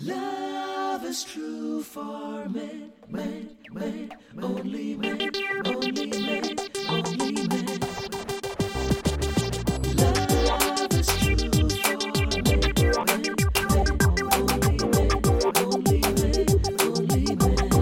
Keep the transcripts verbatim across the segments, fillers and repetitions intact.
Love is true for men, men, men, only men, only men, only men. Love is true for men, men, men, only men, only men, only men.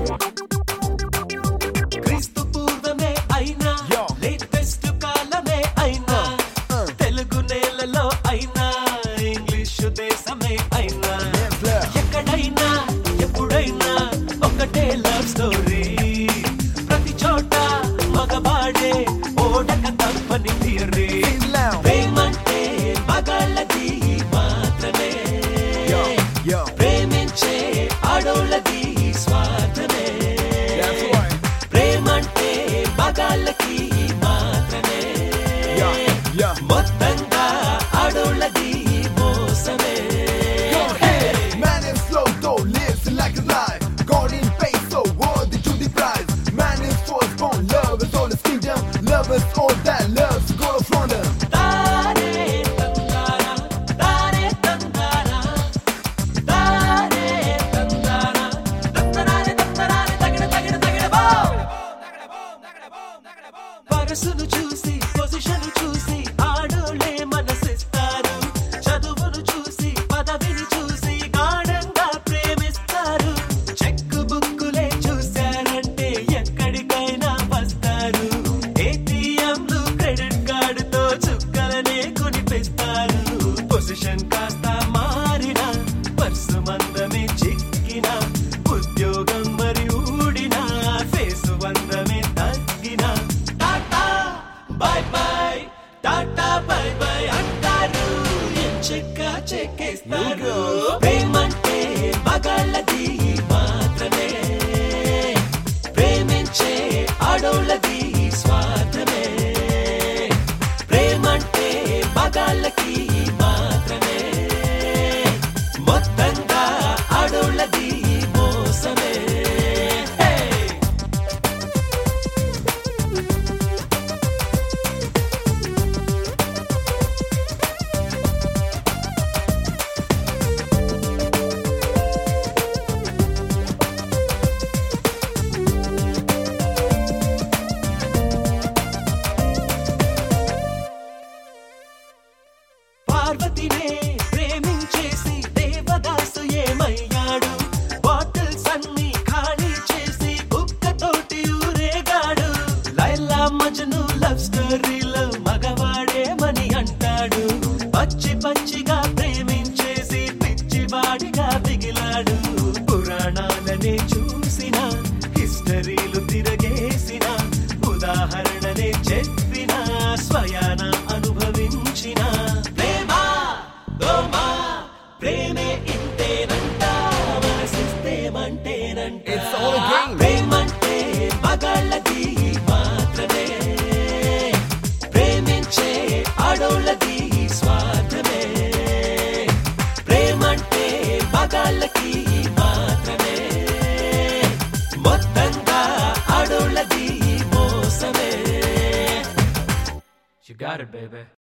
క్రీస్తు పూర్వమే అయినా latest కాలమే అయినా తెలుగు నేలలో అయినా English దేశమే అయినా ఎక్కడైనా ఎప్పుడైనా ఒకటే లవ్ స్టోరీ ప్రతి చోట మగవాడే ఓడక తప్పని థియరీ ప్రేమంటే మగాళ్ళది మాత్రమే ప్రేమించే ఆడోళ్ళది స్వార్థమే ప్రేమంటే మగాళ్ళకి మాత్రమే మొత్తంగా ఆడోళ్ళది మోసమే. Love is all that loves go to Florida. Dare tandara, dare tandara, dare tandara, tandara tandara, tagida tagida tagida boom, tagida boom, tagida boom, tagida boom. వరసును చూసి పొజిషన్ చూసి ఆడోళ్ళే మనసిస్తారు చదువును చూసి పదవిని చూసి గాఢంగా ప్రేమిస్తారు చెక్కు బుక్కులే చూశారంటే ఎక్కడికైనా వస్తారు ఏటీఎంలు క్రెడిట్ కార్డుతో చుక్కలనే కొనిపిస్తారు పొజిషన్ కాస్త మారిన పర్సు మందమే చిక్కిన ఉద్యోగం మరి ఊడిన ఫేసు వందమే తగ్గిన tata bye bye tata bye bye అంటారు చెక్క చెక్కేస్తారు ప్రేమంటే మగాళ్ళది మాత్రమే ప్రేమించే ఆడోళ్ళది స్వార్థమే ప్రేమంటే మగాళ్ళకి మాత్రమే మొత్తంగా ఆడోళ్ళది మోసమే. పార్వతినే ప్రేమించేసి దేవదాసు ఏమయ్యాడు బాటిల్స్ అన్ని ఖాళీ చేసి కుక్కతోటి ఊరేగాడు లైలా మజ్ను లవ్ స్టోరీలో మగవాడేమని అంటాడు పచ్చి పచ్చిగా ప్రేమించేసి పిచ్చివాడిగా మిగిలాడు పురాణాలనే చూసిన హిస్టరీలు తిరగేసిన ఉదాహరణనే చెప్పిన స్వయాన అనుభవించిన ప్రేమే ఇంతేనంట మనసిస్తే మంటేనంట It's all a game. ప్రేమంటే మగాళ్ళది మాత్రమే ప్రేమించే ఆడోళ్ళది స్వార్థమే ప్రేమంటే మగాళ్ళకి మాత్రమే మొత్తంగా ఆడోళ్ళది మోసమే. You got it, baby.